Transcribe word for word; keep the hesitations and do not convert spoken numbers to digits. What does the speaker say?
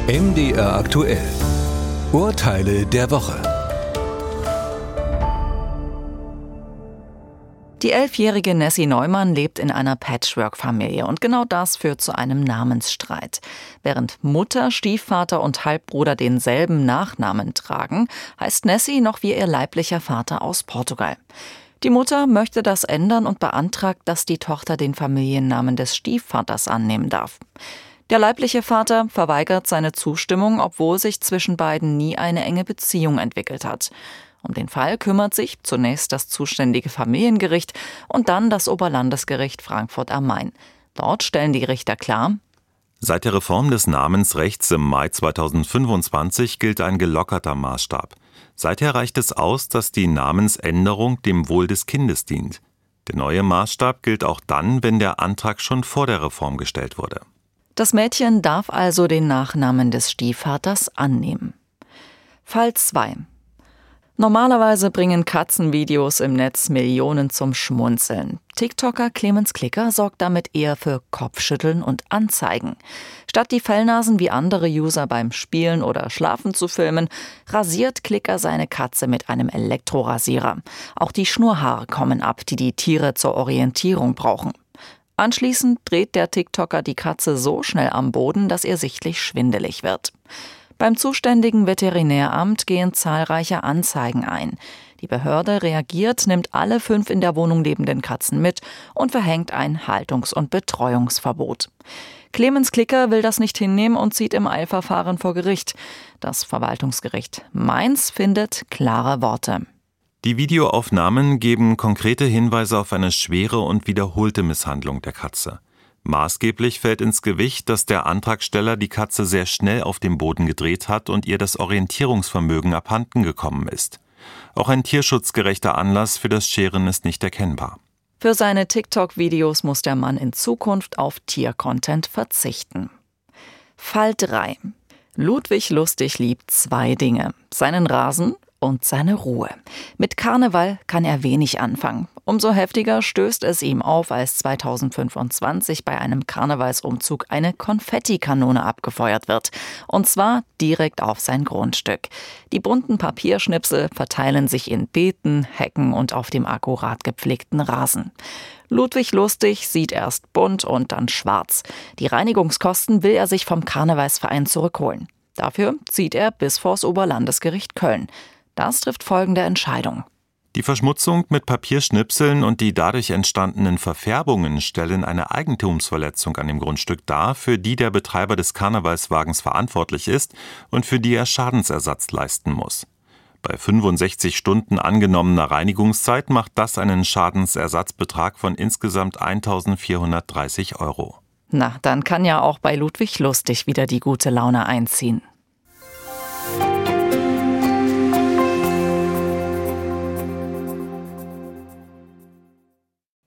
M D R aktuell. Urteile der Woche. Die elfjährige Nessie Neumann lebt in einer Patchwork-Familie und genau das führt zu einem Namensstreit. Während Mutter, Stiefvater und Halbbruder denselben Nachnamen tragen, heißt Nessie noch wie ihr leiblicher Vater aus Portugal. Die Mutter möchte das ändern und beantragt, dass die Tochter den Familiennamen des Stiefvaters annehmen darf. Der leibliche Vater verweigert seine Zustimmung, obwohl sich zwischen beiden nie eine enge Beziehung entwickelt hat. Um den Fall kümmert sich zunächst das zuständige Familiengericht und dann das Oberlandesgericht Frankfurt am Main. Dort stellen die Richter klar: Seit der Reform des Namensrechts im Mai zweitausendfünfundzwanzig gilt ein gelockerter Maßstab. Seither reicht es aus, dass die Namensänderung dem Wohl des Kindes dient. Der neue Maßstab gilt auch dann, wenn der Antrag schon vor der Reform gestellt wurde. Das Mädchen darf also den Nachnamen des Stiefvaters annehmen. Fall zwei. Normalerweise bringen Katzenvideos im Netz Millionen zum Schmunzeln. TikToker Clemens Klicker sorgt damit eher für Kopfschütteln und Anzeigen. Statt die Fellnasen wie andere User beim Spielen oder Schlafen zu filmen, rasiert Klicker seine Katze mit einem Elektrorasierer. Auch die Schnurrhaare kommen ab, die die Tiere zur Orientierung brauchen. Anschließend dreht der TikToker die Katze so schnell am Boden, dass ihr sichtlich schwindelig wird. Beim zuständigen Veterinäramt gehen zahlreiche Anzeigen ein. Die Behörde reagiert, nimmt alle fünf in der Wohnung lebenden Katzen mit und verhängt ein Haltungs- und Betreuungsverbot. Clemens Klicker will das nicht hinnehmen und zieht im Eilverfahren vor Gericht. Das Verwaltungsgericht Mainz findet klare Worte. Die Videoaufnahmen geben konkrete Hinweise auf eine schwere und wiederholte Misshandlung der Katze. Maßgeblich fällt ins Gewicht, dass der Antragsteller die Katze sehr schnell auf dem Boden gedreht hat und ihr das Orientierungsvermögen abhanden gekommen ist. Auch ein tierschutzgerechter Anlass für das Scheren ist nicht erkennbar. Für seine TikTok-Videos muss der Mann in Zukunft auf Tiercontent verzichten. Fall drei. Ludwig Lustig liebt zwei Dinge: seinen Rasen und seine Ruhe. Mit Karneval kann er wenig anfangen. Umso heftiger stößt es ihm auf, als zweitausendfünfundzwanzig bei einem Karnevalsumzug eine Konfettikanone abgefeuert wird. Und zwar direkt auf sein Grundstück. Die bunten Papierschnipsel verteilen sich in Beeten, Hecken und auf dem akkurat gepflegten Rasen. Ludwig Lustig sieht erst bunt und dann schwarz. Die Reinigungskosten will er sich vom Karnevalsverein zurückholen. Dafür zieht er bis vors Oberlandesgericht Köln. Das trifft folgende Entscheidung. Die Verschmutzung mit Papierschnipseln und die dadurch entstandenen Verfärbungen stellen eine Eigentumsverletzung an dem Grundstück dar, für die der Betreiber des Karnevalswagens verantwortlich ist und für die er Schadensersatz leisten muss. Bei fünfundsechzig Stunden angenommener Reinigungszeit macht das einen Schadensersatzbetrag von insgesamt eintausendvierhundertdreißig Euro. Na, dann kann ja auch bei Ludwig Lustig wieder die gute Laune einziehen.